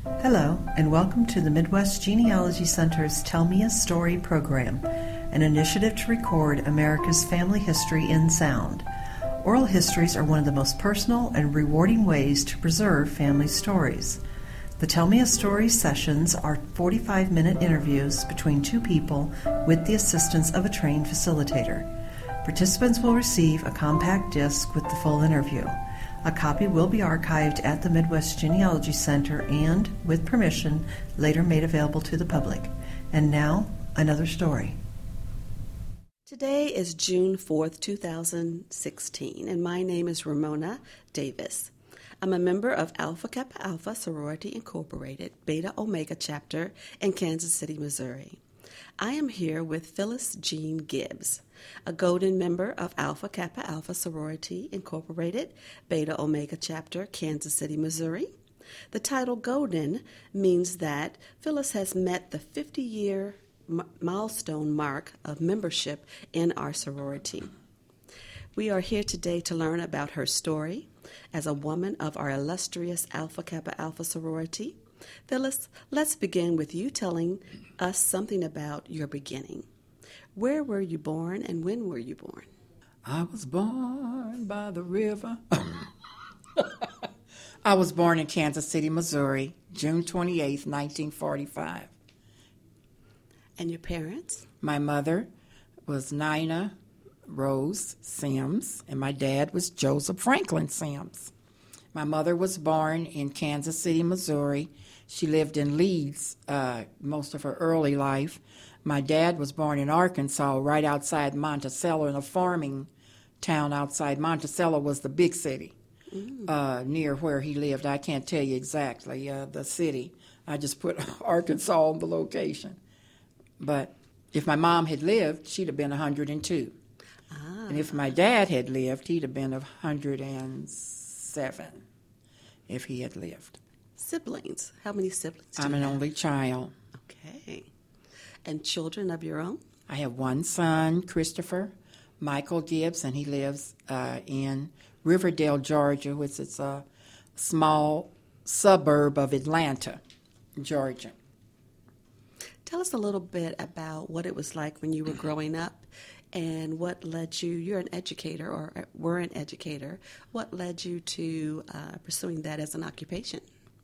Hello, and welcome to the Midwest Genealogy Center's Tell Me a Story program, an initiative to record America's family history in sound. Oral histories are one of the most personal and rewarding ways to preserve family stories. The Tell Me a Story sessions are 45-minute interviews between two people with the assistance of a trained facilitator. Participants will receive a compact disc with the full interview. A copy will be archived at the Midwest Genealogy Center and, with permission, later made available to the public. And now, another story. Today is June 4th, 2016, and my name is Ramona Davis. I'm a member of Alpha Kappa Alpha Sorority Incorporated, Beta Omega Chapter in Kansas City, Missouri. I am here with Phyllis Jean Gibbs, a Golden member of Alpha Kappa Alpha Sorority Incorporated, Beta Omega Chapter, Kansas City, Missouri. The title Golden means that Phyllis has met the 50-year milestone mark of membership in our sorority. We are here today to learn about her story as a woman of our illustrious Alpha Kappa Alpha sorority. Phyllis, let's begin with you telling us something about your beginning. Where were you born and when were you born? I was born by the river. I was born in Kansas City, Missouri, June 28th, 1945. And your parents? My mother was Nina Rose Sims, and my dad was Joseph Franklin Sims. My mother was born in Kansas City, Missouri. She lived in Leeds most of her early life. My dad was born in Arkansas, right outside Monticello, in a farming town outside. Monticello was the big city near where he lived. I can't tell you exactly the city. I just put Arkansas on the location. But if my mom had lived, she'd have been 102. And if my dad had lived, he'd have been 107 if he had lived. Siblings. How many siblings do I'm you an have? only child. Okay. And children of your own? I have one son, Christopher Michael Gibbs, and he lives in Riverdale, Georgia, which is a small suburb of Atlanta, Georgia. Tell us a little bit about what it was like when you were growing up and what led you, you're an educator or were an educator, what led you to pursuing that as an occupation?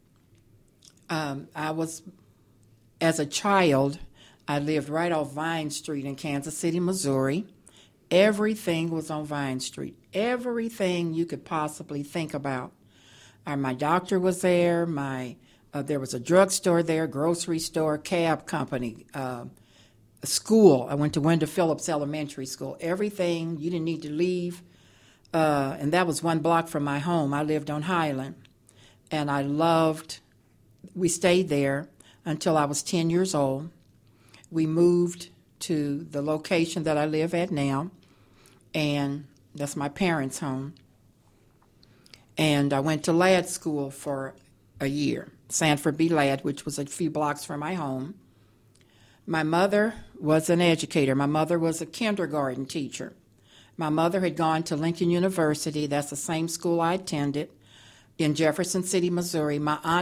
As a child, I lived right off Vine Street in Kansas City, Missouri. Everything was on Vine Street. Everything you could possibly think about. My doctor was there. There was a drugstore there, grocery store, cab company, a school. I went to Wendell Phillips Elementary School. Everything, you didn't need to leave. And that was 1 block from my home. I lived on Highland. And we stayed there until I was 10 years old. We moved to the location that I live at now, and that's my parents' home. And I went to Ladd School for a year, Sanford B. Ladd, which was a few blocks from my home. My mother was an educator. My mother was a kindergarten teacher. My mother had gone to Lincoln University. That's the same school I attended in Jefferson City, Missouri. My aunt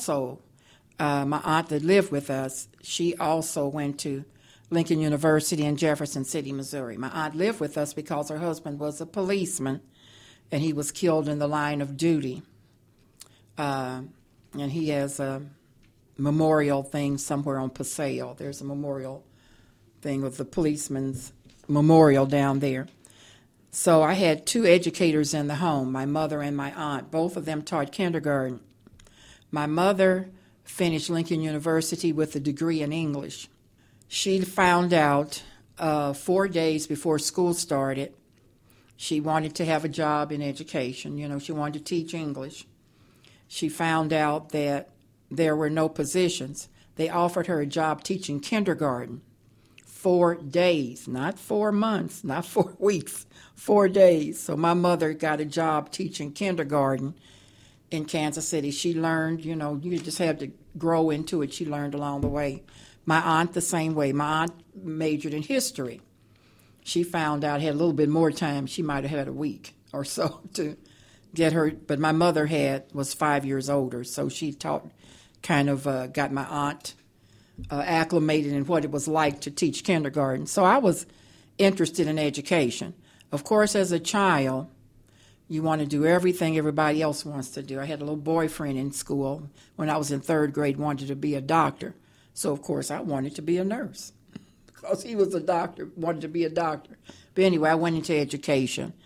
that lived with us, she also went to Lincoln University in Jefferson City, Missouri. My aunt lived with us because her husband was a policeman, and he was killed in the line of duty. And he has a memorial thing somewhere on Paseo. There's a memorial thing of the policeman's memorial down there. So I had 2 educators in the home, my mother and my aunt. Both of them taught kindergarten. My mother finished Lincoln University with a degree in English. She found out 4 days before school started, she wanted to have a job in education. She wanted to teach English. She found out that there were no positions. They offered her a job teaching kindergarten. 4 days, not 4 months, not 4 weeks, 4 days. So my mother got a job teaching kindergarten in Kansas City. She learned, you just had to grow into it. She learned along the way. My aunt the same way. My aunt majored in history. She found out, had a little bit more time. She might have had a week or so to get her, but my mother was 5 years older, so she kind of got my aunt acclimated in what it was like to teach kindergarten. So I was interested in education. Of course, as a child, you want to do everything everybody else wants to do. I had a little boyfriend in school when I was in third grade, wanted to be a doctor. So, of course, I wanted to be a nurse because he was a doctor, wanted to be a doctor. But anyway, I went into education.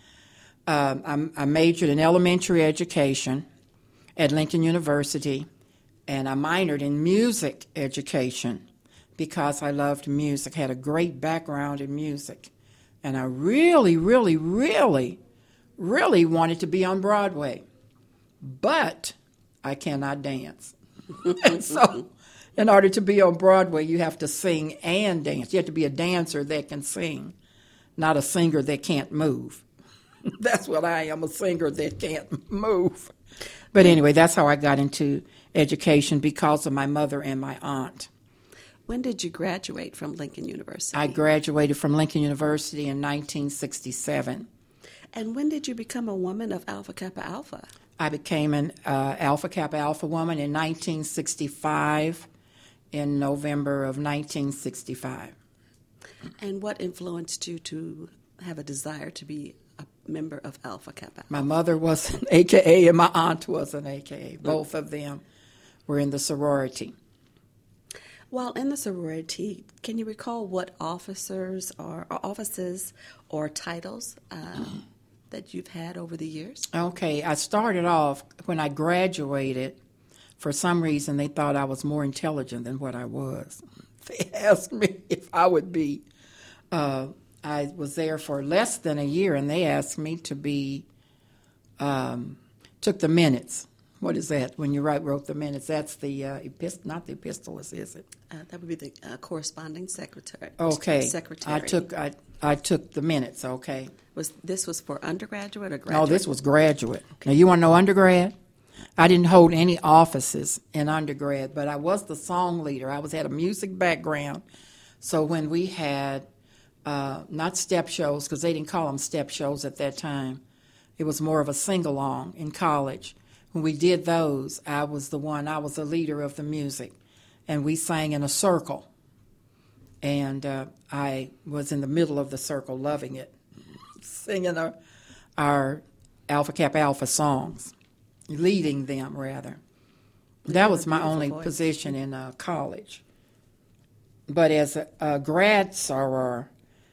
I majored in elementary education at Lincoln University, and I minored in music education because I loved music, had a great background in music. And I really, really, really, really wanted to be on Broadway. But I cannot dance. And so in order to be on Broadway, you have to sing and dance. You have to be a dancer that can sing, not a singer that can't move. That's what I am, a singer that can't move. But anyway, that's how I got into education, because of my mother and my aunt. When did you graduate from Lincoln University? I graduated from Lincoln University in 1967. And when did you become a woman of Alpha Kappa Alpha? I became an Alpha Kappa Alpha woman in 1965, in November of 1965. And what influenced you to have a desire to be a member of Alpha Kappa Alpha? My mother was an AKA and my aunt was an AKA. Both of them were in the sorority. While in the sorority, can you recall what offices or titles that you've had over the years? Okay, I started off, when I graduated, for some reason they thought I was more intelligent than what I was. They asked me if I would be, I was there for less than a year, and they asked me to be, took the minutes. What is that? When you wrote the minutes, that's the not the epistles, is it? That would be the corresponding secretary. Okay. Secretary. I took the minutes. Okay. This was for undergraduate or graduate? No, this was graduate. Okay. Now, you want to know undergrad? I didn't hold any offices in undergrad, but I was the song leader. I had a music background, so when we had not step shows, because they didn't call them step shows at that time, it was more of a sing-along in college. When we did those, I was the leader of the music, and we sang in a circle. And I was in the middle of the circle, loving it, singing our Alpha Kappa Alpha songs, leading them, rather. That was my only position in college. But as a grad soror,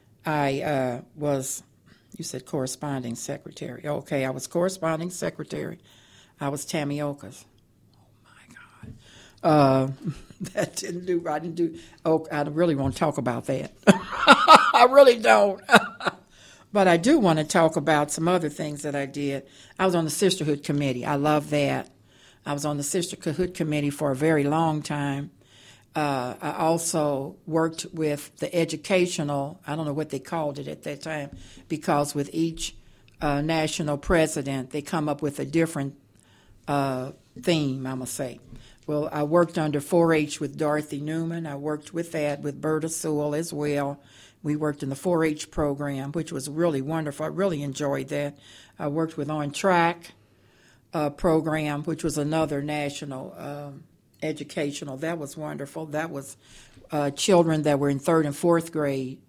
I was, you said corresponding secretary. Okay, I was corresponding secretary. I was Tammy Okas. Oh, my God. I really want to talk about that. I really don't. But I do want to talk about some other things that I did. I was on the Sisterhood Committee. I love that. I was on the Sisterhood Committee for a very long time. I also worked with the educational, I don't know what they called it at that time, because with each national president, they come up with a different theme, I'm going to say. Well, I worked under 4-H with Dorothy Newman. I worked with that with Berta Sewell as well. We worked in the 4-H program, which was really wonderful. I really enjoyed that. I worked with On Track program, which was another national educational. That was wonderful. That was children that were in 3rd and 4th grade.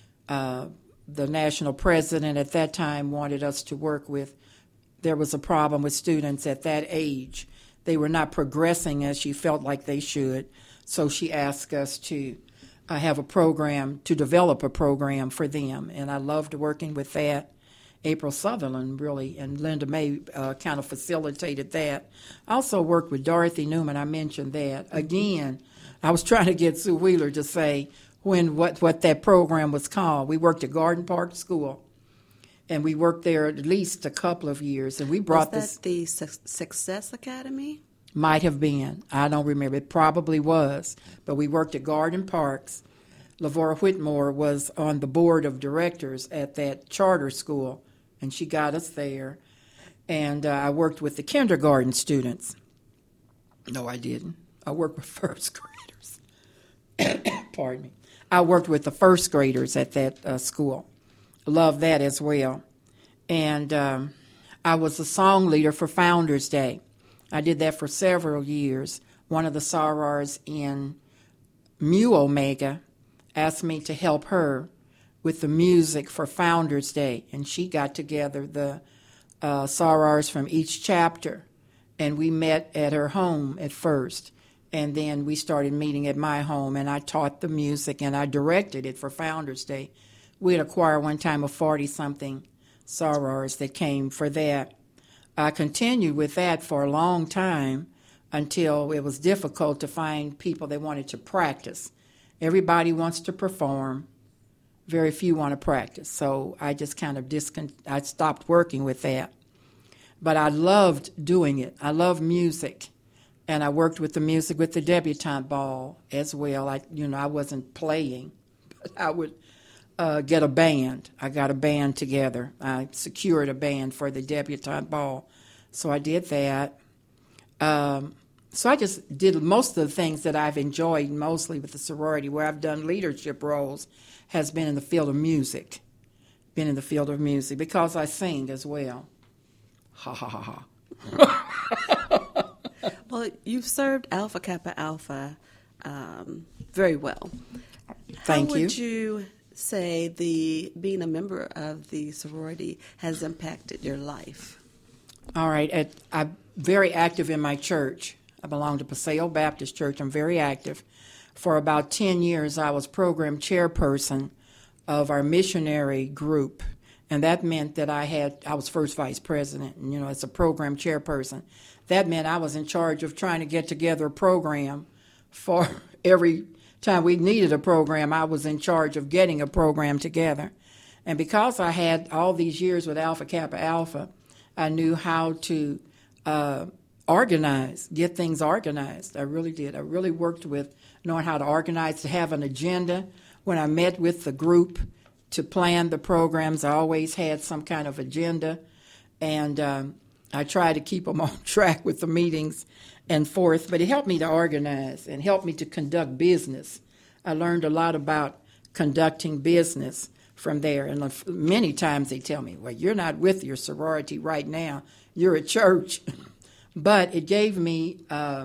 The national president at that time wanted us to work with. There was a problem with students at that age. They were not progressing as she felt like they should, so she asked us to have a program, to develop a program for them, and I loved working with that. April Sutherland really, and Linda May kind of facilitated that. I also worked with Dorothy Newman, I mentioned that. Again, I was trying to get Sue Wheeler to say what that program was called. We worked at Garden Park School. And we worked there at least a couple of years, and we brought Was that the Success Academy? Might have been. I don't remember. It probably was. But we worked at Garden Parks. Lavora Whitmore was on the board of directors at that charter school, and she got us there. And I worked with the kindergarten students. No, I didn't. I worked with first graders. Pardon me. I worked with the first graders at that school. Love that as well. And I was a song leader for Founders Day. I did that for several years, one of the sorors in Mu Omega asked me to help her with the music for Founders Day, and she got together the sorors from each chapter, and we met at her home at first, and then we started meeting at my home, and I taught the music, and I directed it for Founders Day. We had a choir one time of 40-something sorors that came for that. I continued with that for a long time until it was difficult to find people that wanted to practice. Everybody wants to perform. Very few want to practice. So I just kind of I stopped working with that. But I loved doing it. I love music. And I worked with the music with the debutante ball as well. I wasn't playing, but I would get a band. I got a band together. I secured a band for the debutante ball. So I did that. So I just did most of the things that I've enjoyed mostly with the sorority. Where I've done leadership roles has been in the field of music. Because I sing as well. Ha ha ha ha. Well, you've served Alpha Kappa Alpha very well. Thank you. How would you say being a member of the sorority has impacted your life? All right. I'm very active in my church. I belong to Paseo Baptist Church. I'm very active. For about 10 years, I was program chairperson of our missionary group. And that meant that I was first vice president, and, as a program chairperson. That meant I was in charge of trying to get together a program for every time we needed a program. I was in charge of getting a program together. And because I had all these years with Alpha Kappa Alpha, I knew how to get things organized. I really did. I really worked with knowing how to organize, to have an agenda. When I met with the group to plan the programs, I always had some kind of agenda, and I tried to keep them on track with the meetings and forth, but it helped me to organize and helped me to conduct business. I learned a lot about conducting business from there, and many times they tell me, well, you're not with your sorority right now, you're at church. But it gave me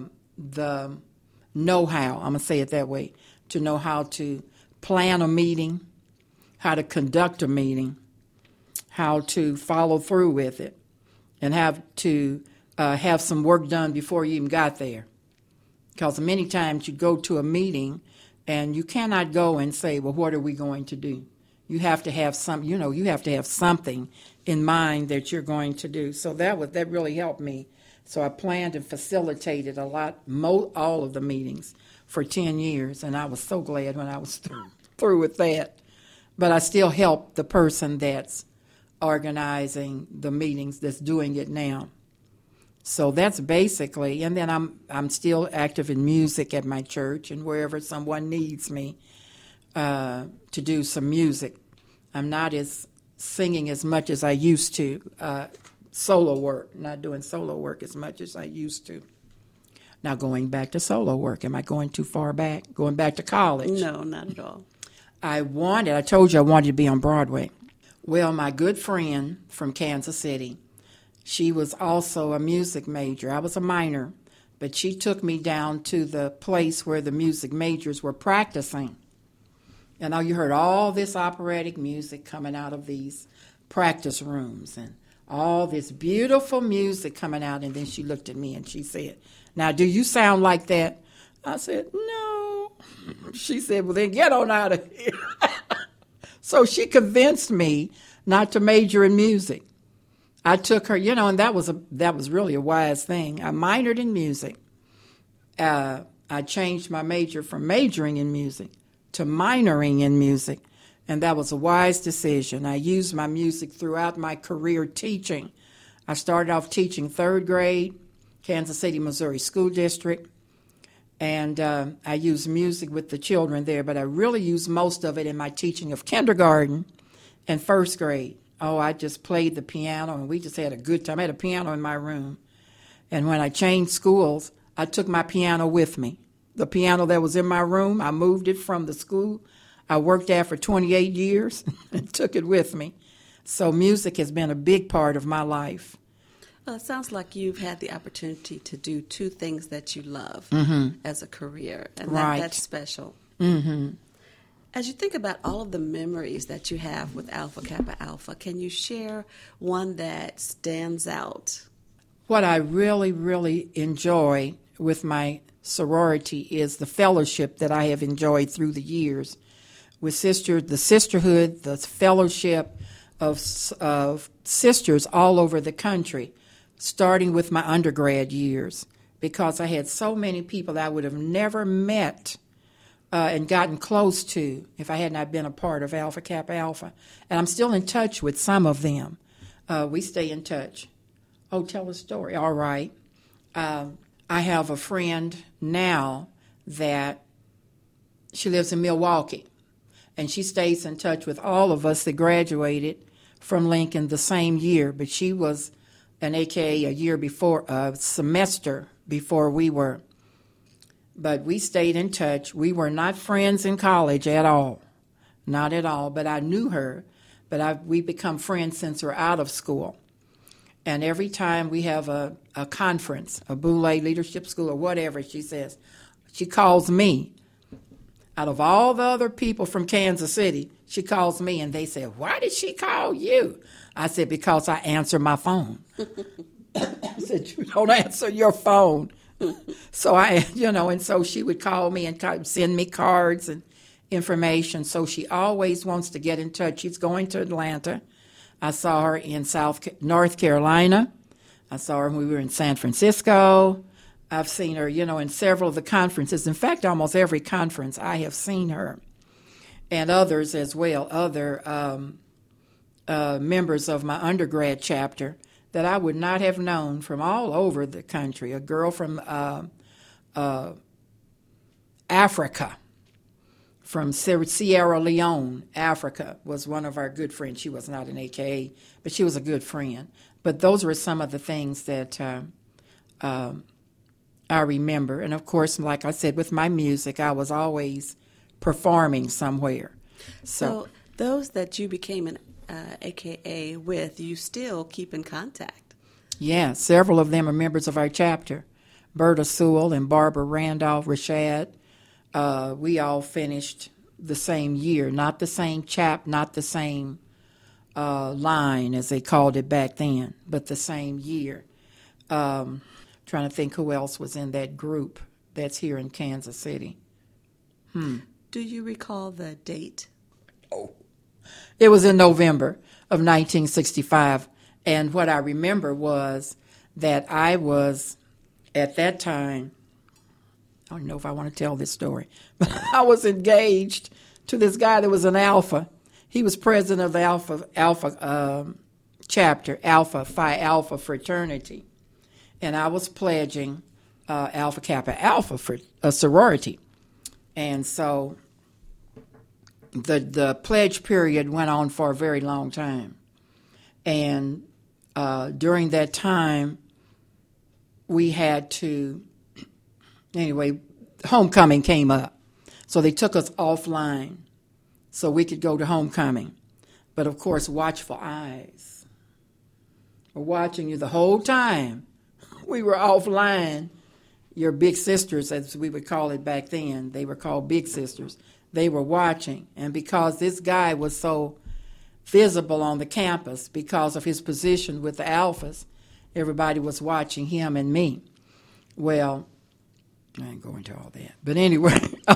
the know-how, I'm going to say it that way, to know how to plan a meeting, how to conduct a meeting, how to follow through with it, and have to have some work done before you even got there. Because many times you go to a meeting and you cannot go and say, well, what are we going to do? You have to have something in mind that you're going to do. So that really helped me. So I planned and facilitated all of the meetings for 10 years, and I was so glad when I was through with that. But I still help the person that's organizing the meetings, that's doing it now. So that's basically, and then I'm still active in music at my church and wherever someone needs me to do some music. I'm not singing as much as I used to. Solo work, not doing solo work as much as I used to. Now going back to solo work, am I going too far back? Going back to college? No, not at all. I told you I wanted to be on Broadway. Well, my good friend from Kansas City, she was also a music major. I was a minor, but she took me down to the place where the music majors were practicing. And you heard all this operatic music coming out of these practice rooms and all this beautiful music coming out. And then she looked at me and she said, now, do you sound like that? I said, no. She said, well, then get on out of here. So she convinced me not to major in music. I took her, and that was really a wise thing. I minored in music. I changed my major from majoring in music to minoring in music. And that was a wise decision. I used my music throughout my career teaching. I started off teaching third grade, Kansas City, Missouri School District, and I used music with the children there, but I really used most of it in my teaching of kindergarten and first grade. Oh, I just played the piano, and we just had a good time. I had a piano in my room. And when I changed schools, I took my piano with me. The piano that was in my room, I moved it from the school I worked at for 28 years and took it with me. So music has been a big part of my life. Well, it sounds like you've had the opportunity to do two things that you love as a career, and that's special. Mm-hmm. As you think about all of the memories that you have with Alpha Kappa Alpha, can you share one that stands out? What I really, really enjoy with my sorority is the fellowship that I have enjoyed through the years with the sisterhood, the fellowship of sisters all over the country, starting with my undergrad years, because I had so many people that I would have never met and gotten close to if I had not been a part of Alpha Kappa Alpha. And I'm still in touch with some of them. We stay in touch. Oh, tell a story. All right. I have a friend now that she lives in Milwaukee, and she stays in touch with all of us that graduated from Lincoln the same year, but she was an AKA a semester before we were. But we stayed in touch. We were not friends in college at all, not at all, but I knew her, but we become friends since we're out of school. And every time we have a conference, a Boulay Leadership School or whatever, she calls me. Out of all the other people from Kansas City, she calls me, and they say, "Why did she call you?" I said, "Because I answer my phone." I said, "You don't answer your phone." So and so she would call me and send me cards and information. So she always wants to get in touch. She's going to Atlanta. I saw her in North Carolina. I saw her when we were in San Francisco. I've seen her, in several of the conferences. In fact, almost every conference I have seen her, and others as well, other members of my undergrad chapter that I would not have known from all over the country. A girl from Africa, from Sierra Leone, Africa, was one of our good friends. She was not an AKA, but she was a good friend. But those were some of the things that I remember. And, of course, like I said, with my music, I was always performing somewhere. So those that you became an AKA with, you still keep in contact? Yeah, several of them are members of our chapter. Berta Sewell and Barbara Randolph, Rashad. We all finished the same year, not the same not the same line as they called it back then, but the same year. Trying to think who else was in that group that's here in Kansas City. Do you recall the date? Oh, it was in November of 1965, and what I remember was that I was, at that time, I don't know if I want to tell this story, but I was engaged to this guy that was an Alpha. He was president of the Alpha chapter, Alpha Phi Alpha fraternity, and I was pledging Alpha Kappa Alpha for a sorority. And so the pledge period went on for a very long time. And during that time, we had to, anyway, homecoming came up. So they took us offline so we could go to homecoming. But, of course, watchful eyes were watching you the whole time. We were offline. Your big sisters, as we would call it back then, they were called big sisters. They were watching. And because this guy was so visible on the campus because of his position with the Alphas, everybody was watching him and me. Well, I ain't going into all that. But anyway,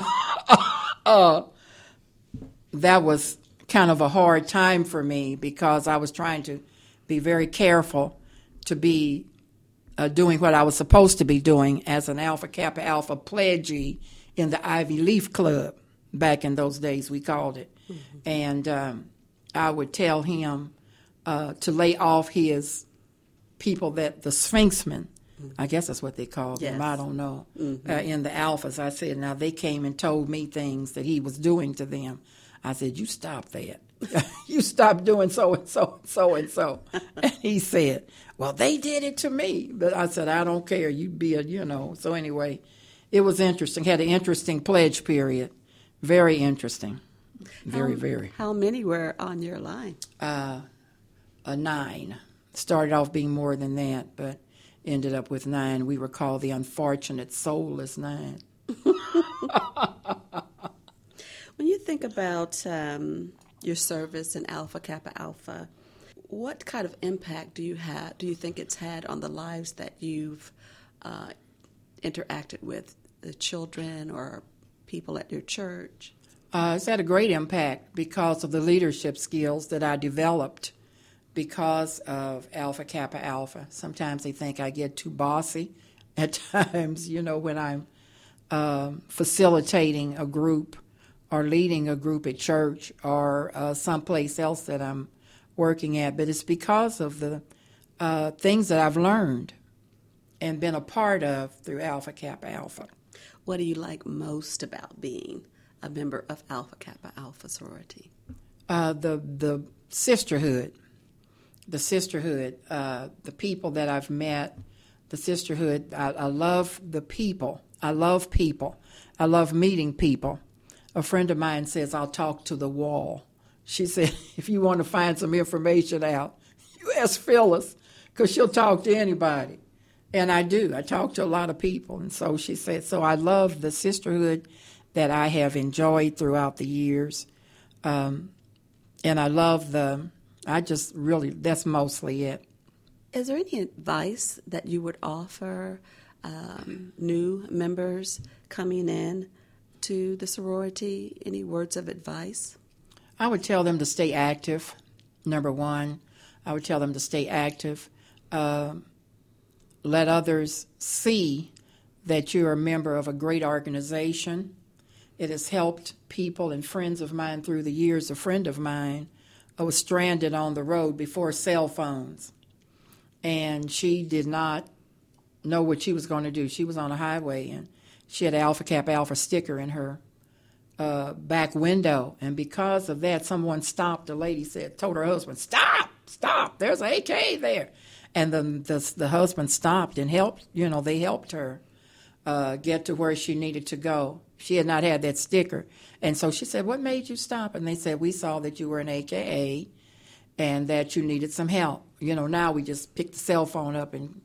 that was kind of a hard time for me because I was trying to be very careful to be doing what I was supposed to be doing as an Alpha Kappa Alpha pledgee in the Ivy Leaf Club. Back in those days, we called it. Mm-hmm. And I would tell him to lay off his people, that the Sphinxmen, I guess that's what they called them, I don't know, in the Alphas. I said, now they came and told me things that he was doing to them. I said, you stop that. You stop doing so and so and so and so. And he said, well, they did it to me. But I said, I don't care. You be So anyway, it was interesting. Had an interesting pledge period. Very interesting. Very. How many were on your line? 9. Started off being more than that, but ended up with 9. We were called the unfortunate soulless 9. When you think about your service in Alpha Kappa Alpha, what kind of impact do you think it's had on the lives that you've interacted with, the children or people at your church? It's had a great impact because of the leadership skills that I developed because of Alpha Kappa Alpha. Sometimes they think I get too bossy at times, when I'm facilitating a group or leading a group at church or someplace else that I'm working at. But it's because of the things that I've learned and been a part of through Alpha Kappa Alpha. What do you like most about being a member of Alpha Kappa Alpha sorority? The sisterhood. The sisterhood, the people that I've met, the sisterhood. I love the people. I love people. I love meeting people. A friend of mine says, I'll talk to the wall. She said, if you want to find some information out, you ask Phyllis, because she'll talk to anybody. And I do. I talk to a lot of people. And so she said, so I love the sisterhood that I have enjoyed throughout the years. And I love that's mostly it. Is there any advice that you would offer new members coming in to the sorority? Any words of advice? I would tell them to stay active, number one. I would tell them to stay active. Let others see that you're a member of a great organization. It has helped people and friends of mine through the years. A friend of mine was stranded on the road before cell phones, and she did not know what she was going to do. She was on a highway, and she had an Alpha Kappa Alpha sticker in her back window, and because of that, someone stopped. The lady told her husband, stop, there's an AK there. And the husband stopped and helped, they helped her get to where she needed to go. She had not had that sticker. And so she said, what made you stop? And they said, we saw that you were an AKA and that you needed some help. Now we just pick the cell phone up and,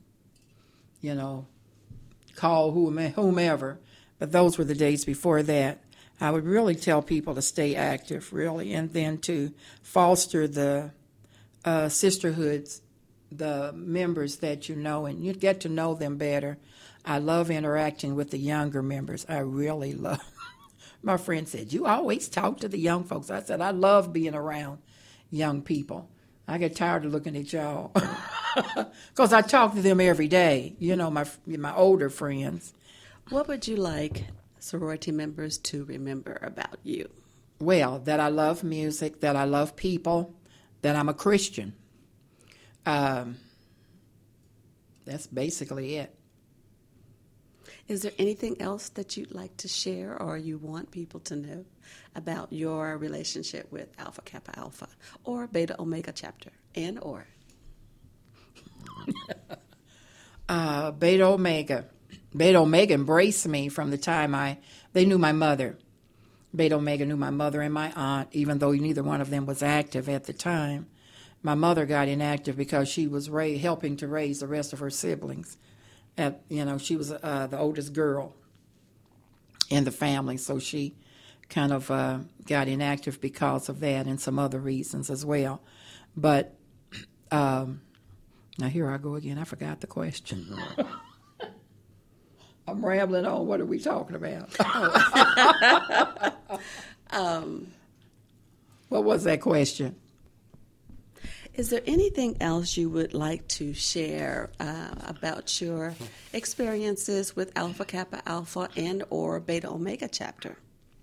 call whomever. But those were the days before that. I would really tell people to stay active, really, and then to foster the sisterhoods, the members that you know, and you get to know them better. I love interacting with the younger members. I really love. My friend said, you always talk to the young folks. I said, I love being around young people. I get tired of looking at y'all because I talk to them every day, my older friends. What would you like sorority members to remember about you? Well, that I love music, that I love people, that I'm a Christian. That's basically it. Is there anything else that you'd like to share or you want people to know about your relationship with Alpha Kappa Alpha or Beta Omega chapter or? Beta Omega. Beta Omega embraced me from the time they knew my mother. Beta Omega knew my mother and my aunt, even though neither one of them was active at the time. My mother got inactive because she was helping to raise the rest of her siblings. She was the oldest girl in the family, so she kind of got inactive because of that and some other reasons as well. But now here I go again. I forgot the question. I'm rambling on. What are we talking about? What was that question? Is there anything else you would like to share about your experiences with Alpha Kappa Alpha and or Beta Omega chapter?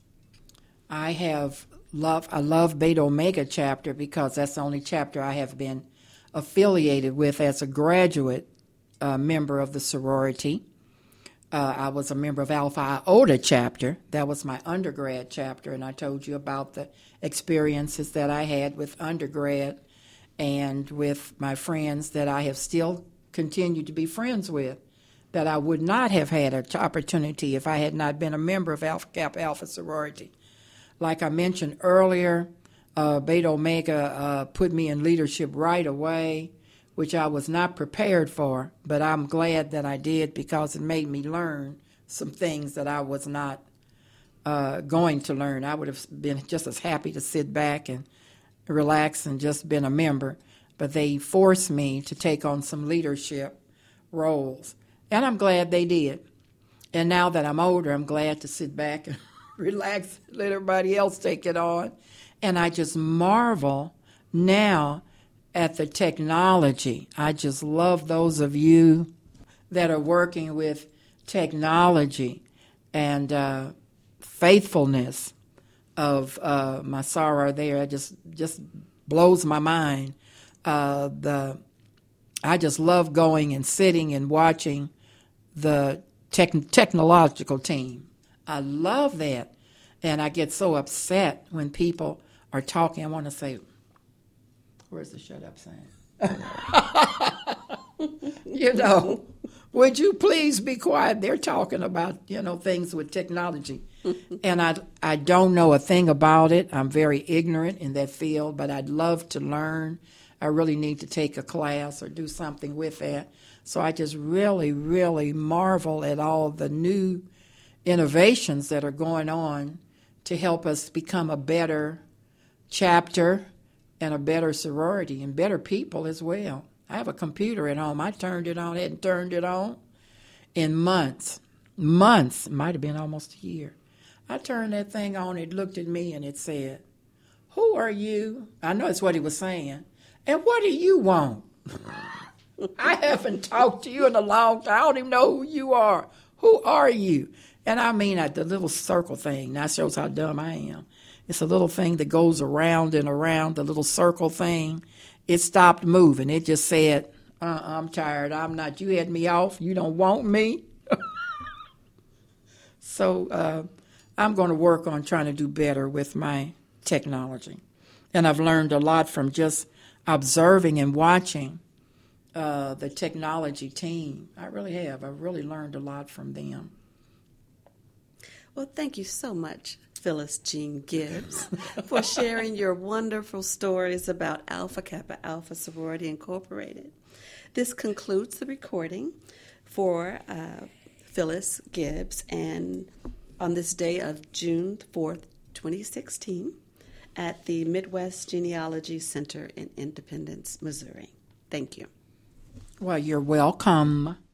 I love Beta Omega chapter because that's the only chapter I have been affiliated with as a graduate member of the sorority. I was a member of Alpha Iota chapter. That was my undergrad chapter, and I told you about the experiences that I had with undergrad and with my friends that I have still continued to be friends with, that I would not have had an opportunity if I had not been a member of Alpha Kappa Alpha sorority. Like I mentioned earlier, Beta Omega put me in leadership right away which I was not prepared for, but I'm glad that I did because it made me learn some things that I was not going to learn. I would have been just as happy to sit back and relax and just been a member, but they forced me to take on some leadership roles, and I'm glad they did. And now that I'm older, I'm glad to sit back and relax, let everybody else take it on. And I just marvel now at the technology. I just love those of you that are working with technology and faithfulness of my soror there. It just blows my mind. I just love going and sitting and watching the technological team. I love that. And I get so upset when people are talking. I want to say, where's the shut up sign? Would you please be quiet? They're talking about, things with technology. And I don't know a thing about it. I'm very ignorant in that field, but I'd love to learn. I really need to take a class or do something with that. So I just really, really marvel at all the new innovations that are going on to help us become a better chapter and a better sorority and better people as well. I have a computer at home. I hadn't turned it on in months. It might have been almost a year. I turned that thing on, it looked at me and it said, "Who are you?" I know it's what he was saying. "And what do you want?" I haven't talked to you in a long time. I don't even know who you are. Who are you? And I mean, the little circle thing. That shows how dumb I am. It's a little thing that goes around and around, the little circle thing. It stopped moving. It just said, I'm tired. I'm not. You had me off. You don't want me. So I'm going to work on trying to do better with my technology. And I've learned a lot from just observing and watching the technology team. I really have. I've really learned a lot from them. Well, thank you so much, Phyllis Jean Gibbs, for sharing your wonderful stories about Alpha Kappa Alpha Sorority Incorporated. This concludes the recording for Phyllis Gibbs, and on this day of June 4th, 2016, at the Midwest Genealogy Center in Independence, Missouri. Thank you. Well, you're welcome.